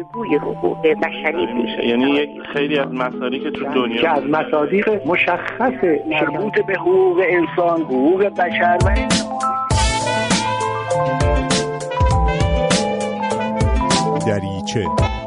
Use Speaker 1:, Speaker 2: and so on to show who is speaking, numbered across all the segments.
Speaker 1: بازگوی حقوق بشری
Speaker 2: میشه. یعنی یک خیلی از مصادیق که تو دنیا
Speaker 3: که از مصادیق مشخص مربوط به حقوق انسان، حقوق بشر و
Speaker 4: دریچه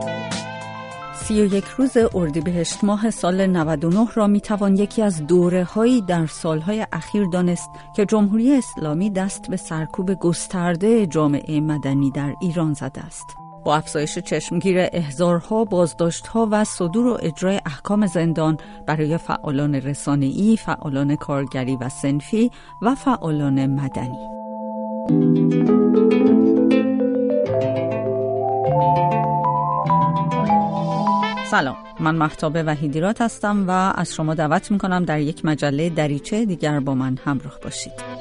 Speaker 5: 31 روز اردیبهشت ماه سال 99 را میتوان یکی از دوره‌هایی در سالهای اخیر دانست که جمهوری اسلامی دست به سرکوب گسترده جامعه مدنی در ایران زده است. با افزایش چشمگیر احضارها، بازداشتها و صدور و اجرای احکام زندان برای فعالان رسانه‌ای، فعالان کارگری و صنفی و فعالان مدنی. سلام، من مهتاب وحیدیراد هستم و از شما دعوت میکنم در یک مجله دریچه دیگر با من همراه باشید.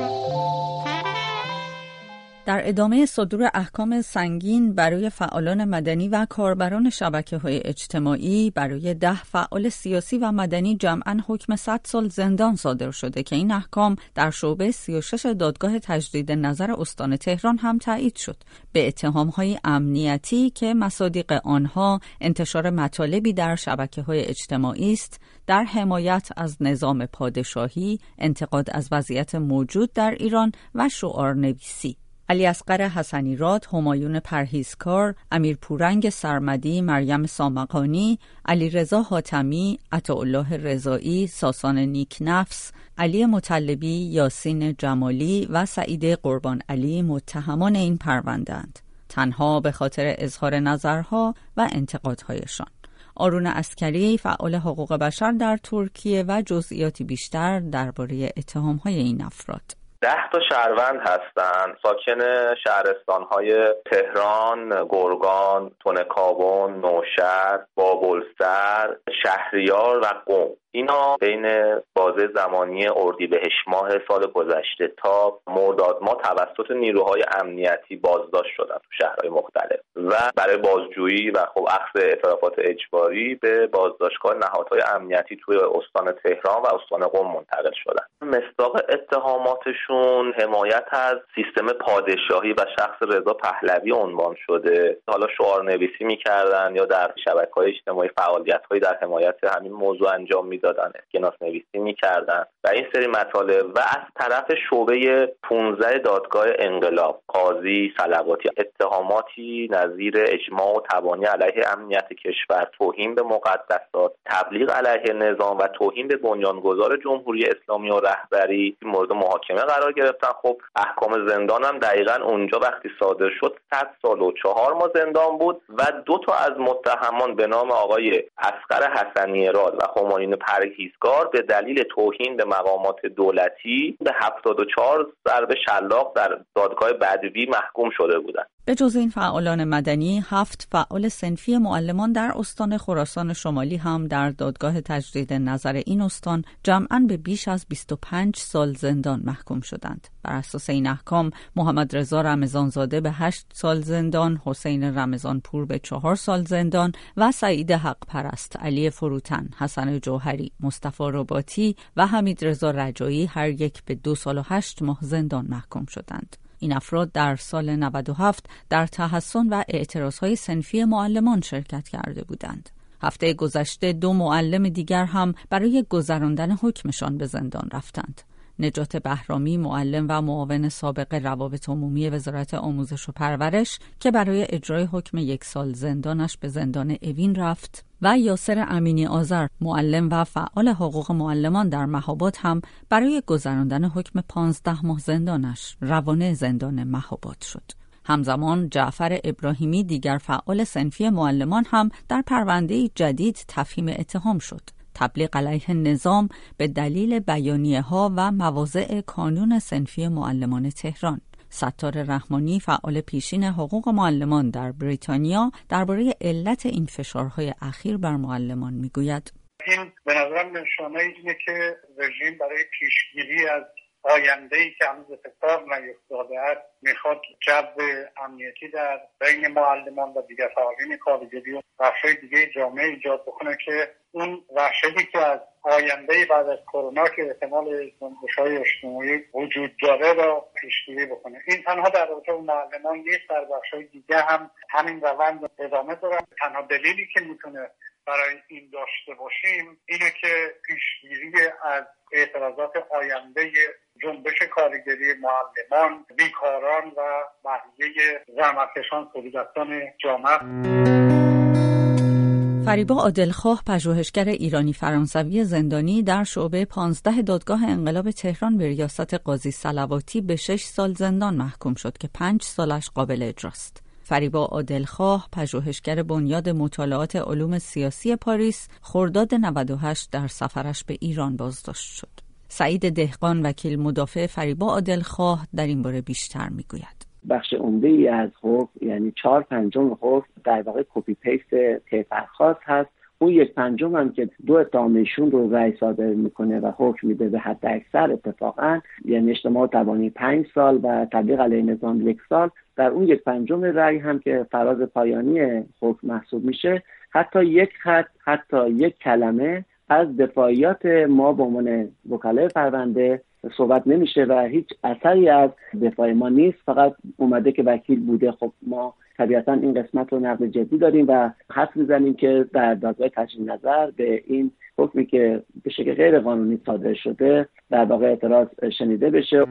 Speaker 5: در ادامه صدور احکام سنگین برای فعالان مدنی و کاربران شبکه‌های اجتماعی، برای 10 فعال سیاسی و مدنی جمعاً حکم 100 سال زندان صادر شده که این احکام در شعبه 36 دادگاه تجدید نظر استان تهران هم تایید شد به اتهام‌های امنیتی که مصادیق آنها انتشار مطالبی در شبکه‌های اجتماعی است، در حمایت از نظام پادشاهی، انتقاد از وضعیت موجود در ایران و شعارنویسی. علیاصغر حسنی‌راد، همایون پرهیزکار، امیر پورنگ سرمدی، مریم سامقانی، علیرضا حاتمی، عطاالله رضایی، ساسان نیکنفس، علی مطلبی، یاسین جمالی و سعید قربان علی متهمان این پرونده‌اند، تنها به خاطر اظهار نظرها و انتقادهایشان. آرون عسکری، فعال حقوق بشر در ترکیه و جزئیاتی بیشتر درباره اتهام‌های این افراد.
Speaker 6: 10 تا شهروند هستند، ساکن شهرستان‌های تهران، گرگان، تونکاون، نوشهر، بابلسر، شهریار و قم. اینا بین بازه زمانی اردیبهشت ماه سال گذشته تا مرداد ماه توسط نیروهای امنیتی بازداشت شدن تو شهرهای مختلف و برای بازجویی و خب اخذ اعترافات اجباری به بازداشتگاه نهادهای امنیتی توی استان تهران و استان قم منتقل شدن. مصداق اتهاماتشون حمایت از سیستم پادشاهی و شخص رضا پهلوی عنوان شده. حالا شعارنویسی می‌کردن یا در شبکه‌های اجتماعی فعالیت‌هایی در حمایت همین موضوع انجام میدادن، اسکناس نویسی میکردن و این سری مطالب. و از طرف شعبه 15 دادگاه انقلاب، قاضی صلواتی، اتهاماتی نظیر اجماع و تبانی علیه امنیت کشور، توهین به مقدسات، تبلیغ علیه نظام و توهین به بنیانگذار جمهوری اسلامی و رهبری مورد محاکمه قرار گرفتن. خب احکام زندان هم دقیقاً اونجا وقتی صادر شد 100 سال و 4 ماه زندان بود و 2 تا از متهمان به نام آقای اصغر حسنی‌راد و همایون پرهیزکار به دلیل توهین به مقامات دولتی به 74 ضرب شلاق در دادگاه بدوی محکوم شده بودند.
Speaker 5: به جز این فعالان مدنی، 7 فعال صنفی معلمان در استان خراسان شمالی هم در دادگاه تجدید نظر این استان جمعاً به بیش از 25 سال زندان محکوم شدند. بر اساس این احکام، محمد رضا رمضانزاده به 8 سال زندان، حسین رمضانپور به 4 سال زندان و سعید حق پرست، علی فروتن، حسن جوهری، مصطفی رباطی و حمید رضا رجایی هر یک به 2 سال و 8 ماه زندان محکوم شدند. این افراد در سال 97 در تحصن و اعتراضهای صنفی معلمان شرکت کرده بودند. هفته گذشته 2 معلم دیگر هم برای گذراندن حکمشان به زندان رفتند. نجات بهرامی، معلم و معاون سابق روابط عمومی وزارت آموزش و پرورش که برای اجرای حکم 1 سال زندانش به زندان اوین رفت، و یاسر امینی آذر، معلم و فعال حقوق معلمان در مهاباد هم برای گذراندن حکم 15 ماه زندانش روانه زندان مهاباد شد. همزمان جعفر ابراهیمی، دیگر فعال صنفی معلمان، هم در پرونده جدید تفهیم اتهام شد: تبلیغ علیه نظام به دلیل بیانیه‌ها و مواضع کانون صنفی معلمان تهران. ستار رحمانی، فعال پیشین حقوق معلمان در بریتانیا، درباره علت این فشارهای اخیر بر معلمان میگوید:
Speaker 7: این به نظرم نشانه اینه که رژیم برای پیشگیری از آینده‌ای که هنوز اتفاق نیفتاده است میخواد جو امنیتی در بین معلمان و دیگر فعالین کارگری و بخش‌های دیگه جامعه ایجاد بکنه که اون وحشتی که از آینده بعد از کرونا که احتمال جنبش‌های اجتماعی وجود داره را پیش‌گیری بکنه. این تنها در رابطه با معلمان نیست، در بخش‌های دیگه هم همین روند ادامه داره. تنها دلیلی که میتونه برای این داشته باشیم اینه که پیشگیری از اعتراضات آینده جنبش کارگری معلمان، بیکاران و بقیه زحمتکشان تولیدستان جامعه.
Speaker 5: فریبا عادلخواه، پژوهشگر ایرانی فرانسوی زندانی در شعبه 15 دادگاه انقلاب تهران به ریاست قاضی صلواتی به 6 سال زندان محکوم شد که 5 سالش قابل اجراست. فریبا عادلخواه، پژوهشگر بنیاد مطالعات علوم سیاسی پاریس، خرداد 98 در سفرش به ایران بازداشت شد. سعید دهقان، وکیل مدافع فریبا عادلخواه، در این باره بیشتر میگوید.
Speaker 1: بخش عمده‌ای از حکم، یعنی 4/5 حکم در واقع کپی پیست کیفرخواست هست. اون 1/5 هم که 2 اتهامشون رو رأی صادر میکنه و حکم میده به حد اکثر اتفاقا، یعنی اجتماع توانی 5 سال و تبلیغ علیه نظام 1 سال. در اون 1/5 رأی هم که فراز پایانی حکم محسوب میشه، حتی یک خط، حتی یک کلمه از دفاعیات ما به عنوان وکلای پرونده صحبت نمیشه و هیچ اثری از دفاع ما نیست، فقط اومده که وکیل بوده. خب ما طبیعتا این قسمت رو نقد جدی داریم و حدس میزنیم که در دادگاه تجدید نظر به این حکمی که به شکل غیر قانونی صادر شده در واقع اعتراض شنیده بشه.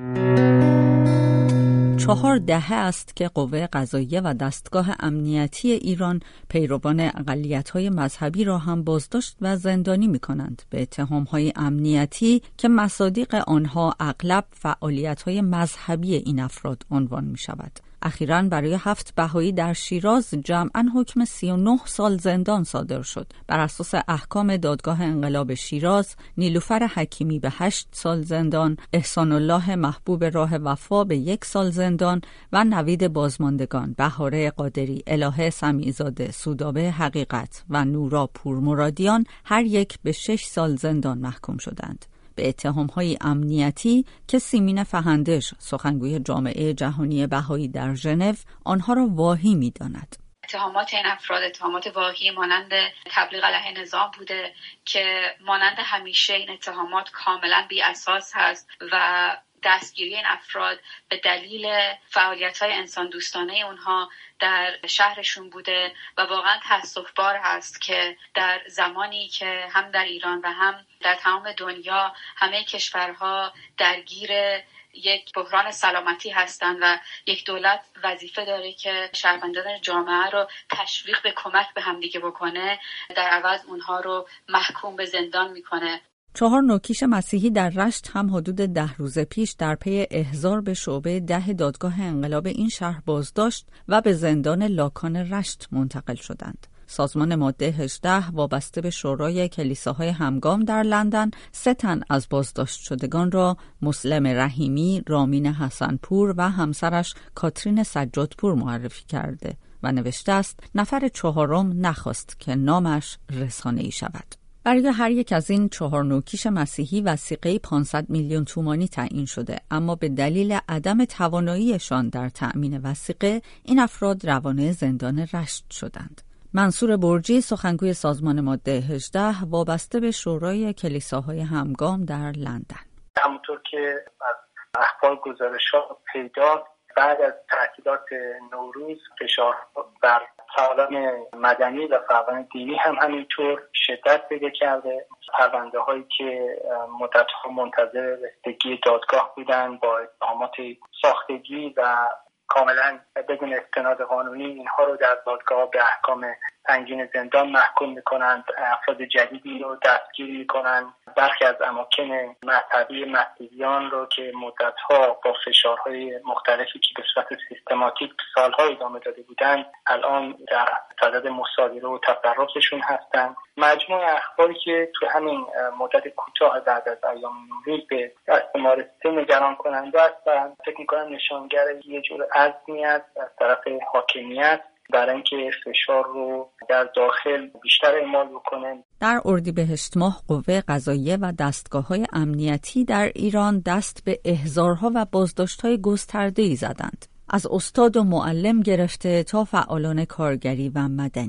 Speaker 5: 4 دهه است که قوه قضاییه و دستگاه امنیتی ایران پیروان اقلیت‌های مذهبی را هم بازداشت و زندانی می‌کنند به اتهام‌های امنیتی که مصادیق آنها اغلب فعالیت‌های مذهبی این افراد عنوان می‌شود. اخیراً برای 7 بهایی در شیراز جمعاً حکم 39 سال زندان صادر شد. بر اساس احکام دادگاه انقلاب شیراز، نیلوفر حکیمی به 8 سال زندان، احسان الله محبوب راه وفا به 1 سال زندان و نوید بازماندگان بهاره قادری، الهه سمیع‌زاده، سودابه حقیقت و نورا پورمرادیان هر یک به 6 سال زندان محکوم شدند به اتهام‌های امنیتی که سیمین فهندش، سخنگوی جامعه جهانی بهایی در ژنو، آنها را واهی می‌داند.
Speaker 8: اتهامات این افراد اتهامات واهی مانند تبلیغ علیه نظام بوده که مانند همیشه این اتهامات کاملا بی اساس هست و دستگیری این افراد به دلیل فعالیت‌های انسان دوستانه اونها در شهرشون بوده و واقعا تأسف‌بار هست که در زمانی که هم در ایران و هم در تمام دنیا همه کشورها درگیر یک بحران سلامتی هستند و یک دولت وظیفه داره که شهروندان جامعه رو تشویق به کمک به همدیگه بکنه، در عوض اونها رو محکوم به زندان میکنه.
Speaker 5: 4 نوکیش مسیحی در رشت هم حدود 10 روز پیش در پی احضار به شعبه 10 دادگاه انقلاب این شهر بازداشت و به زندان لاکان رشت منتقل شدند. سازمان ماده 18 وابسته به شورای کلیساهای همگام در لندن 3 تن از بازداشت شدگان را مسلم رحیمی، رامین حسنپور و همسرش کاترین سجادپور معرفی کرده و نوشته است نفر 4م نخواست که نامش رسانه‌ای شود. برای هر یک از این 4 نوکیش مسیحی وثیقه 500 میلیون تومانی تعیین شده، اما به دلیل عدم تواناییشان در تأمین وثیقه این افراد روانه زندان رشت شدند. منصور برجی، سخنگوی سازمان ماده 18 وابسته به شورای کلیساهای همگام در لندن:
Speaker 9: همونطور که از اخبار گزارش‌ها پیداست، بعد از تعطیلات نوروز فشار بر فعالان مدنی و فعالان دینی هم همینطور شدت پیدا کرده. پرونده هایی که مدت‌ها منتظر رسیدگی دادگاه بودن با اتهامات ساختگی و کاملا بدون استناد قانونی، اینها رو در دادگاه به احکام سنگین زندان محکوم میکنند. افراد جدیدی رو دستگیر میکنند. برخی از اماکن مذهبی مسیحیان رو که مدتها با فشارهای مختلفی که به صورت سیستماتیک سالها ادامه داده بودند، الان در صدد مصادره و تصرفشون هستند. مجموع اخباری که تو همین مدت کوتاه بعد از ایام نوروز به دست ما رسیده نگران کننده است و فکر میکنم نشانگر یه جور عزمی است از طرف حاکمیت برای اینکه فشار رو در داخل بیشتر اعمال بکنه.
Speaker 5: در اردیبهشت ماه قوه قضاییه و دستگاه‌های امنیتی در ایران دست به احضارها و بازداشت‌های گسترده‌ای زدند، از استاد و معلم گرفته تا فعالان کارگری و مدنی.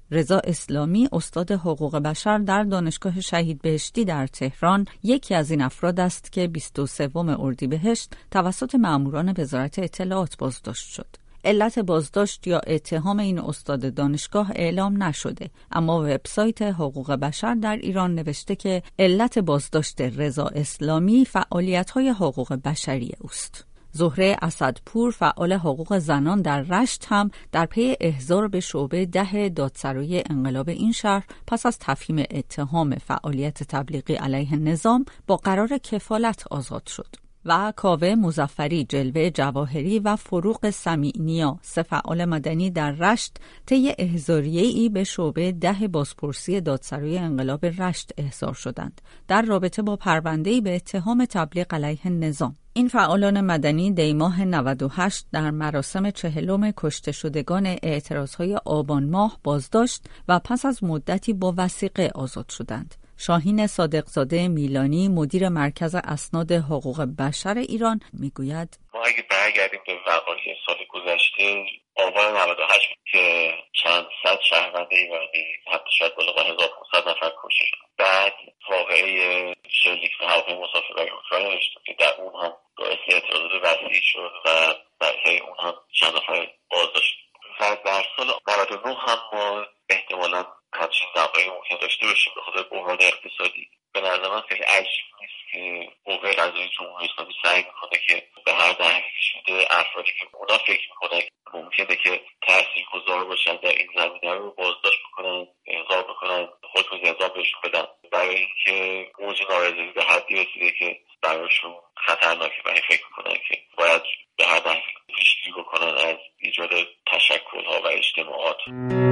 Speaker 5: رضا اسلامی، استاد حقوق بشر در دانشگاه شهید بهشتی در تهران، یکی از این افراد است که 23 اردیبهشت توسط ماموران وزارت اطلاعات بازداشت شد. علت بازداشت یا اتهام این استاد دانشگاه اعلام نشده، اما وبسایت حقوق بشر در ایران نوشته که علت بازداشت رضا اسلامی فعالیت‌های حقوق بشری اوست. زهره اسدپور، فعال حقوق زنان در رشت، هم در پی احضار به شعبه 10 دادسرایی انقلاب این شهر پس از تفهیم اتهام فعالیت تبلیغی علیه نظام با قرار کفالت آزاد شد. و کاوه مظفری، جلوه جواهری و فروغ سمیع‌نیا، 3 فعال مدنی در رشت، طی احضاریه‌ای به شعبه 10 بازپرسی دادسرای انقلاب رشت احضار شدند در رابطه با پرونده‌ای به اتهام تبلیغ علیه نظام. این فعالان مدنی دیماه 98 در مراسم 40 کشته شدگان اعتراضهای آبان ماه بازداشت و پس از مدتی با وثیقه آزاد شدند. شاهین صادقزاده میلانی، مدیر مرکز اسناد حقوق بشر ایران، میگوید
Speaker 10: ما اگه برگردیم به وقایع سال گذشته، آبان 98 که چند صد شهروند ایرانی، حتی شاید بالغ 1500 نفر کشته شد. بعد واقعه شلیک به هواپیمای مسافربری اوکراین داشتیم که در اون هم باعث اعتراضات وسیع شد و در پی اون هم چند نفر بازداشت. و در سال 99 هم ما احتمالاً همچین دعوایی ممکن داشته باشیم به خاطر بحران اقتصادی. به نظر من خیلی عجیب نیست که قوه قضاییه جمهوری اسلامی سعی میکنه که به هر نحوی کشیده افرادی که اونا فکر میکنن ممکنه که تاثیرگذار باشن در این زمینه رو بازداشت بکنن، احضار بکنن، حکم زندان بهشون بدن، برای اینکه موج نارضایتی به حدی رسیده که براشون خطرناکه و این فکر میکنن که باید به هر نحوی پیشگیری بکنن از ایجاد تشکل‌ها و اجتماعات.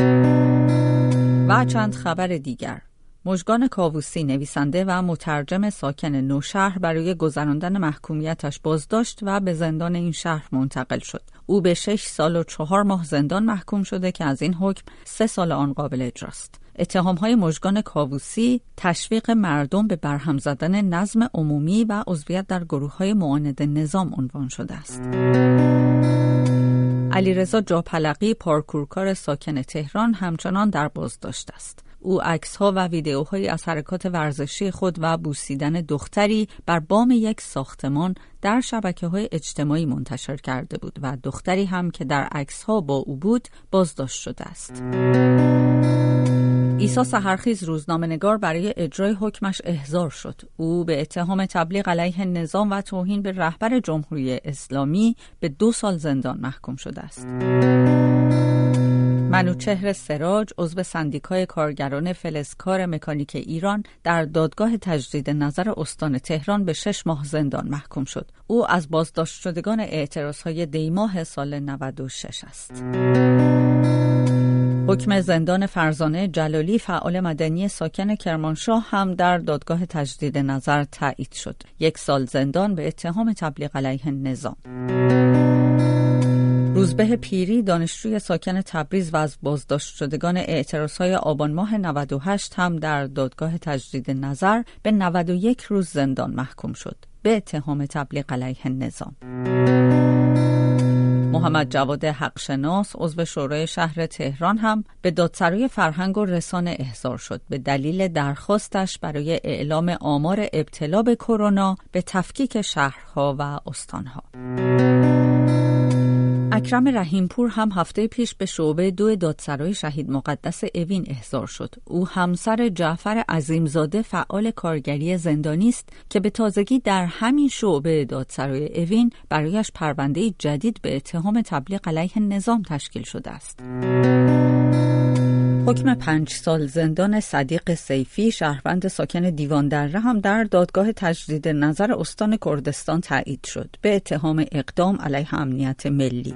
Speaker 5: و چند خبر دیگر. مژگان کاووسی، نویسنده و مترجم ساکن نوشهر، برای گذراندن محکومیتش بازداشت و به زندان این شهر منتقل شد. او به 6 سال و 4 ماه زندان محکوم شده که از این حکم 3 سال آن قابل اجراست. اتهام‌های مژگان کاووسی تشویق مردم به برهم زدن نظم عمومی و عضویت در گروه‌های معاند نظام عنوان شده است. علیرضا جاپلقی، پارکورکار ساکن تهران، همچنان در بازداشت است. او عکس‌ها و ویدئوهایی از حرکات ورزشی خود و بوسیدن دختری بر بام یک ساختمان در شبکه‌های اجتماعی منتشر کرده بود و دختری هم که در عکس‌ها با او بود بازداشت شده است. عیسی سحرخیز، روزنامه‌نگار، برای اجرای حکمش احضار شد. او به اتهام تبلیغ علیه نظام و توهین به رهبر جمهوری اسلامی به 2 سال زندان محکوم شده است. منوچهر سراج، عضو سندیکای کارگران فلزکار مکانیک ایران، در دادگاه تجدید نظر استان تهران به 6 ماه زندان محکوم شد. او از بازداشت شدگان اعتراضهای دیماه سال 96 است. حکم زندان فرزانه جلالی، فعال مدنی ساکن کرمانشاه، هم در دادگاه تجدید نظر تایید شد. 1 سال زندان به اتهام تبلیغ علیه نظام. روزبه پیری، دانشجوی ساکن تبریز و از بازداشت شدگان اعتراضهای آبان ماه 98، هم در دادگاه تجدید نظر به 91 روز زندان محکوم شد به اتهام تبلیغ علیه نظام. محمد جواد حقشناس، عضو شورای شهر تهران، هم به دادسرای فرهنگ و رسانه احضار شد به دلیل درخواستش برای اعلام آمار ابتلا به کرونا به تفکیک شهرها و استانها. اکرم رحیمپور هم هفته پیش به شعبه 2 دادسرای شهید مقدس اوین احضار شد. او همسر جعفر عظیمزاده، فعال کارگری زندانی است که به تازگی در همین شعبه دادسرای اوین برایش پرونده جدید به اتهام تبلیغ علیه نظام تشکیل شده است. حکم 5 سال زندان صدیق سیفی، شهروند ساکن دیوان دره، هم در دادگاه تجدید نظر استان کردستان تایید شد به اتهام اقدام علیه امنیت ملی.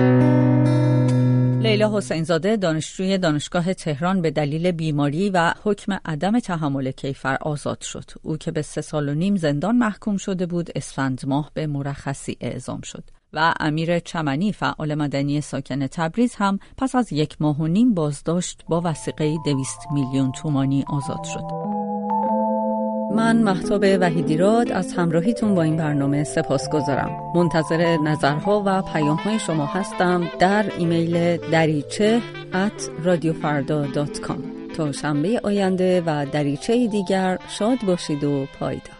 Speaker 5: لیلا حسینزاده، دانشجوی دانشگاه تهران، به دلیل بیماری و حکم عدم تحمل کیفر آزاد شد. او که به 3 سال و نیم زندان محکوم شده بود، اسفند ماه به مرخصی اعزام شد. و امیر چمنی، فعال مدنی ساکن تبریز، هم پس از 1 ماه و نیم بازداشت با وثیقه 200 میلیون تومانی آزاد شد. من مهتاب وحیدیراد از همراهیتون با این برنامه سپاسگزارم. منتظر نظرها و پیام‌های شما هستم در ایمیل dariche@radiofarda.com. تا شنبه آینده و دریچه دیگر شاد باشید و پایدار.